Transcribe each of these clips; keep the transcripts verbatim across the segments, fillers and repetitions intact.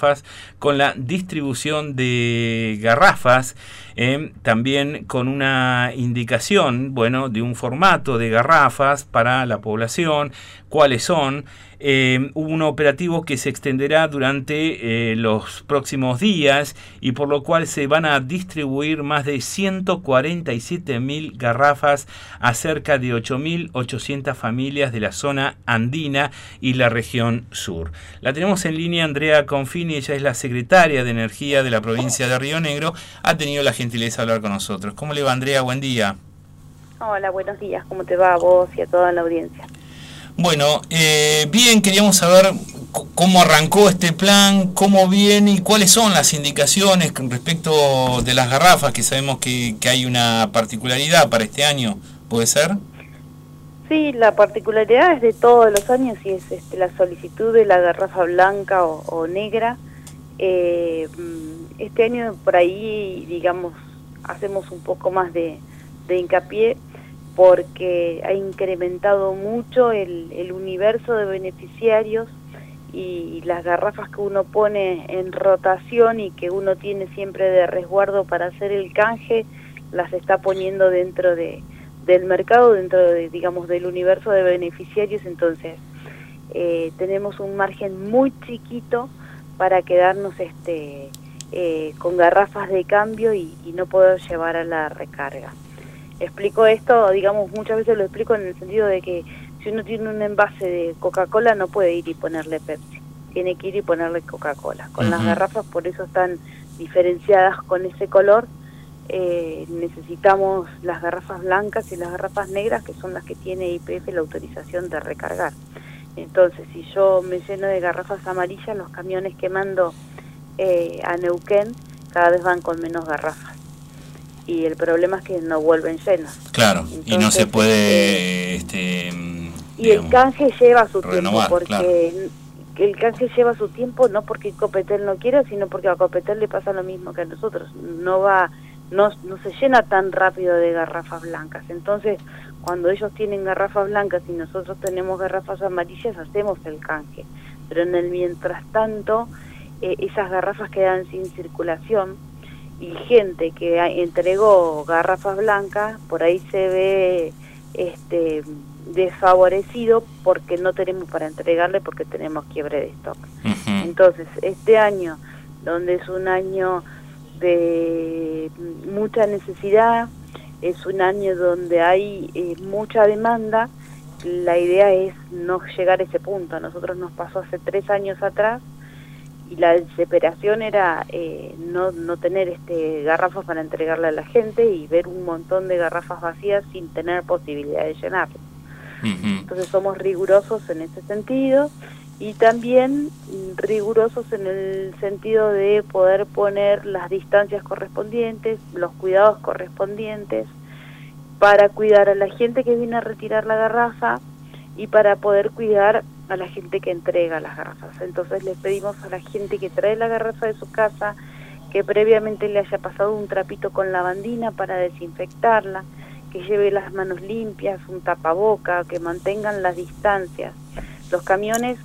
garrafas, con la distribución de garrafas, eh, también con una indicación, bueno, de un formato de garrafas para la población, cuáles son. Eh, un operativo que se extenderá durante eh, los próximos días y por lo cual se van a distribuir más de ciento cuarenta y siete mil garrafas a cerca de ocho mil ochocientas familias de la zona andina y la región sur. La tenemos en línea Andrea Confini, ella es la secretaria de Energía de la provincia de Río Negro. Ha tenido la gentileza de hablar con nosotros. ¿Cómo le va, Andrea? Buen día. Hola, buenos días. ¿Cómo te va a vos y a toda la audiencia? Bueno, eh, bien, queríamos saber cómo arrancó este plan, cómo viene y cuáles son las indicaciones con respecto de las garrafas, que sabemos que, que hay una particularidad para este año, ¿puede ser? Sí, la particularidad es de todos los años y es este, la solicitud de la garrafa blanca o, o negra. Eh, este año por ahí, digamos, hacemos un poco más de, de hincapié, porque ha incrementado mucho el, el universo de beneficiarios y las garrafas que uno pone en rotación y que uno tiene siempre de resguardo para hacer el canje, las está poniendo dentro de, del mercado, dentro de, digamos, del universo de beneficiarios. Entonces eh, tenemos un margen muy chiquito para quedarnos este eh, con garrafas de cambio y, y no poder llevar a la recarga. Explico esto, digamos, muchas veces lo explico en el sentido de que si uno tiene un envase de Coca-Cola no puede ir y ponerle Pepsi, tiene que ir y ponerle Coca-Cola. Con uh-huh. las garrafas, por eso están diferenciadas con ese color, eh, necesitamos las garrafas blancas y las garrafas negras, que son las que tiene I P F la autorización de recargar. Entonces, si yo me lleno de garrafas amarillas, los camiones que mando eh, a Neuquén cada vez van con menos garrafas. Y el problema es que no vuelven llenos. Claro, entonces, y no se puede... Eh, este, y digamos, el canje lleva su renovar, tiempo, porque claro. el canje lleva su tiempo no porque Copetel no quiera, sino porque a Copetel le pasa lo mismo que a nosotros. No va, no, no se llena tan rápido de garrafas blancas. Entonces, cuando ellos tienen garrafas blancas y nosotros tenemos garrafas amarillas, hacemos el canje. Pero en el mientras tanto, eh, esas garrafas quedan sin circulación. Y gente que entregó garrafas blancas, por ahí se ve este desfavorecido porque no tenemos para entregarle, porque tenemos quiebre de stock. Uh-huh. Entonces, este año, donde es un año de mucha necesidad, es un año donde hay eh, mucha demanda, la idea es no llegar a ese punto. A nosotros nos pasó hace tres años atrás, y la desesperación era eh, no, no tener este garrafas para entregarle a la gente y ver un montón de garrafas vacías sin tener posibilidad de llenarlas. Uh-huh. Entonces somos rigurosos en ese sentido y también rigurosos en el sentido de poder poner las distancias correspondientes, los cuidados correspondientes para cuidar a la gente que viene a retirar la garrafa y para poder cuidar a la gente que entrega las garrafas. Entonces les pedimos a la gente que trae la garrafa de su casa que previamente le haya pasado un trapito con lavandina para desinfectarla, que lleve las manos limpias, un tapaboca, que mantengan las distancias. Los camiones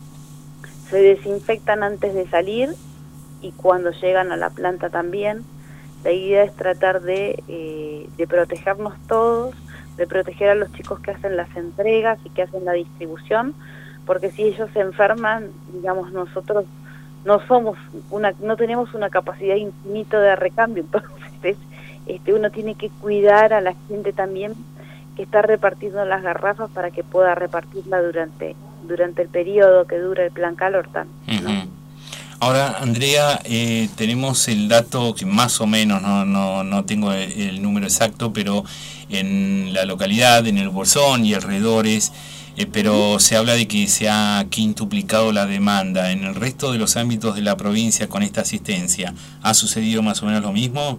se desinfectan antes de salir y cuando llegan a la planta también. La idea es tratar de, eh, de protegernos todos, de proteger a los chicos que hacen las entregas y que hacen la distribución, porque si ellos se enferman, digamos, nosotros no somos una, no tenemos una capacidad infinita de recambio, entonces este, uno tiene que cuidar a la gente también que está repartiendo las garrafas para que pueda repartirla durante durante el periodo que dura el plan calor también, ¿no? Uh-huh. Ahora, Andrea, eh, tenemos el dato que más o menos, no no no tengo el, el número exacto, pero en la localidad, en el Bolsón y alrededores, eh, pero se habla de que se ha quintuplicado la demanda. ¿En el resto de los ámbitos de la provincia con esta asistencia ha sucedido más o menos lo mismo?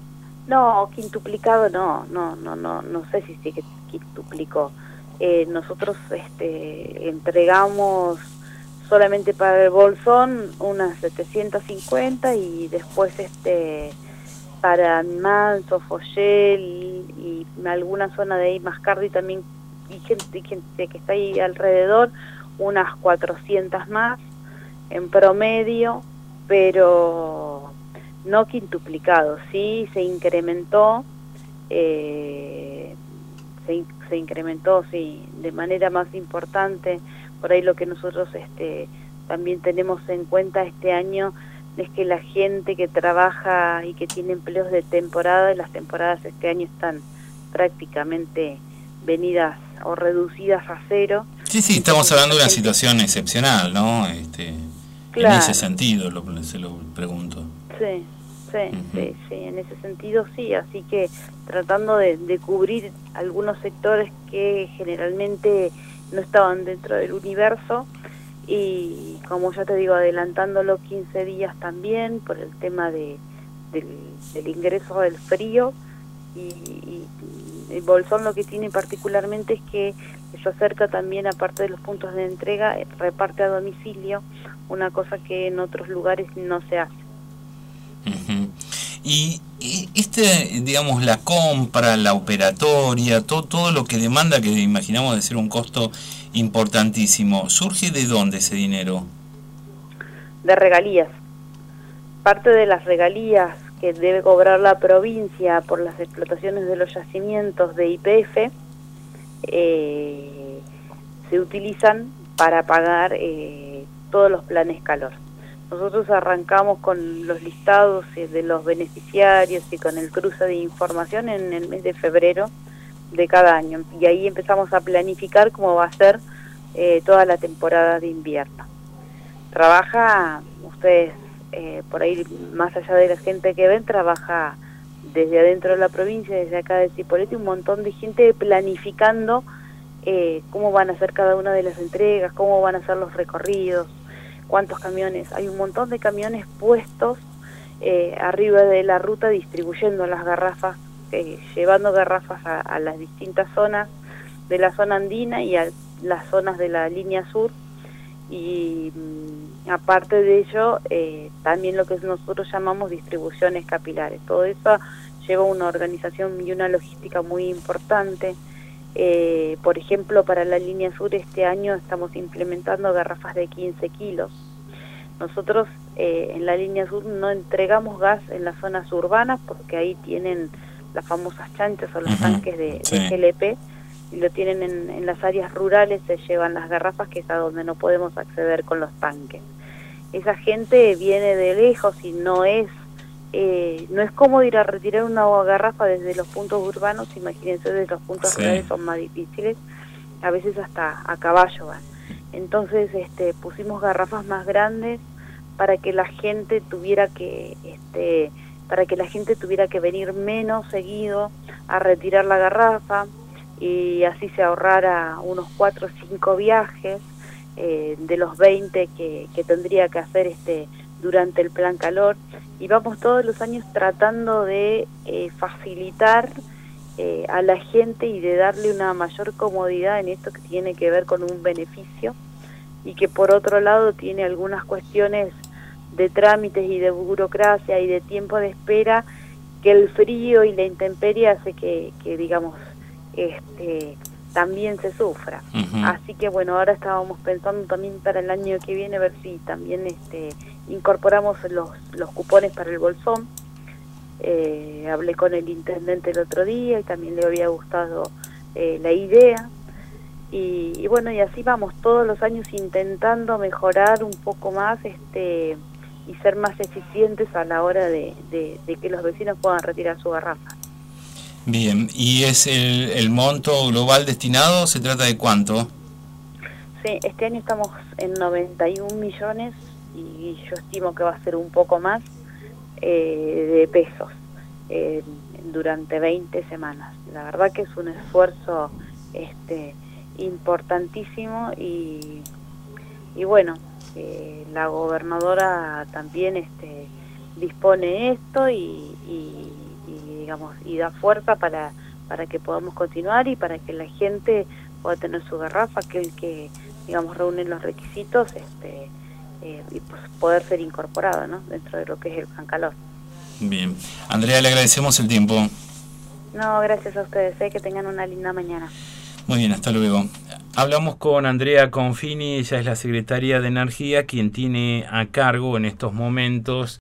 No, quintuplicado no, no, no, no, no sé si sí que quintuplicó. Eh, nosotros este, entregamos solamente para el Bolsón unas setecientas cincuenta y después este para Manso, Foyel y, y alguna zona de ahí, Mascardi también, y gente, y gente que está ahí alrededor, unas cuatrocientas más en promedio. pero no quintuplicado, sí se incrementó, eh, se, se incrementó, sí, de manera más importante. Por ahí lo que nosotros este, también tenemos en cuenta este año es que la gente que trabaja y que tiene empleos de temporada, las temporadas este año están prácticamente venidas o reducidas a cero. Sí, sí, estamos hablando de una situación excepcional, ¿no? Este, claro. En ese sentido lo, se lo pregunto. Sí, sí, uh-huh. sí, sí, en ese sentido sí, así que tratando de, de cubrir algunos sectores que generalmente no estaban dentro del universo, y como ya te digo, adelantándolo quince días también por el tema de, del, del ingreso del frío. Y, y el Bolsón lo que tiene particularmente es que se acerca también, aparte de los puntos de entrega, reparte a domicilio, una cosa que en otros lugares no se hace. Uh-huh. Y, y este, digamos, la compra, la operatoria, todo, todo lo que demanda, que imaginamos de ser un costo importantísimo, ¿surge de dónde ese dinero? De regalías. Parte de las regalías que debe cobrar la provincia por las explotaciones de los yacimientos de Y P F eh, se utilizan para pagar eh, todos los planes calor. Nosotros arrancamos con los listados de los beneficiarios y con el cruce de información en el mes de febrero de cada año, y ahí empezamos a planificar cómo va a ser eh, toda la temporada de invierno. Trabaja, ustedes Eh, por ahí, más allá de la gente que ven, trabaja desde adentro de la provincia, desde acá de Cipolletti, un montón de gente planificando eh, cómo van a ser cada una de las entregas, cómo van a ser los recorridos, cuántos camiones. Hay un montón de camiones puestos eh, arriba de la ruta distribuyendo las garrafas, eh, llevando garrafas a, a las distintas zonas de la zona andina y a las zonas de la línea sur. Y mm, aparte de ello, eh, también lo que nosotros llamamos distribuciones capilares. Todo eso lleva una organización y una logística muy importante. Eh, por ejemplo, para la línea sur este año estamos implementando garrafas de quince kilos. Nosotros eh, en la línea sur no entregamos gas en las zonas urbanas porque ahí tienen las famosas chanchas o los uh-huh. tanques de, sí. de G L P, y lo tienen en, en las áreas rurales, se llevan las garrafas, que es a donde no podemos acceder con los tanques. Esa gente viene de lejos y no es eh, no es cómodo ir a retirar una garrafa desde los puntos urbanos. Imagínense, desde los puntos sí. rurales son más difíciles, a veces hasta a caballo van. Entonces este, pusimos garrafas más grandes para que la gente tuviera que este, para que la gente tuviera que venir menos seguido a retirar la garrafa, y así se ahorrara unos cuatro o cinco viajes eh, de los veinte que, que tendría que hacer este durante el plan calor. Y vamos todos los años tratando de eh, facilitar eh, a la gente y de darle una mayor comodidad en esto que tiene que ver con un beneficio, y que por otro lado tiene algunas cuestiones de trámites y de burocracia y de tiempo de espera, que el frío y la intemperie hace que, que digamos, este también se sufra. Uh-huh. Así que bueno, ahora estábamos pensando también para el año que viene ver si también este incorporamos los los cupones para el Bolsón. Eh, hablé con el intendente el otro día y también le había gustado eh, la idea, y, y bueno, y así vamos todos los años intentando mejorar un poco más este y ser más eficientes a la hora de, de, de que los vecinos puedan retirar su garrafa. Bien, ¿y es el, el monto global destinado? ¿Se trata de cuánto? Sí, este año estamos en noventa y un millones y yo estimo que va a ser un poco más eh, de pesos eh, durante veinte semanas. La verdad que es un esfuerzo este importantísimo, y, y bueno, eh, la gobernadora también este dispone esto y, y y digamos y da fuerza para para que podamos continuar y para que la gente pueda tener su garrafa, que el que digamos reúne los requisitos este eh, y pues poder ser incorporado, ¿no?, dentro de lo que es el plan calor. Bien, Andrea, le agradecemos el tiempo. No, gracias a ustedes, eh, que tengan una linda mañana. Muy bien, hasta luego. Hablamos con Andrea Confini, ella es la secretaria de Energía, quien tiene a cargo en estos momentos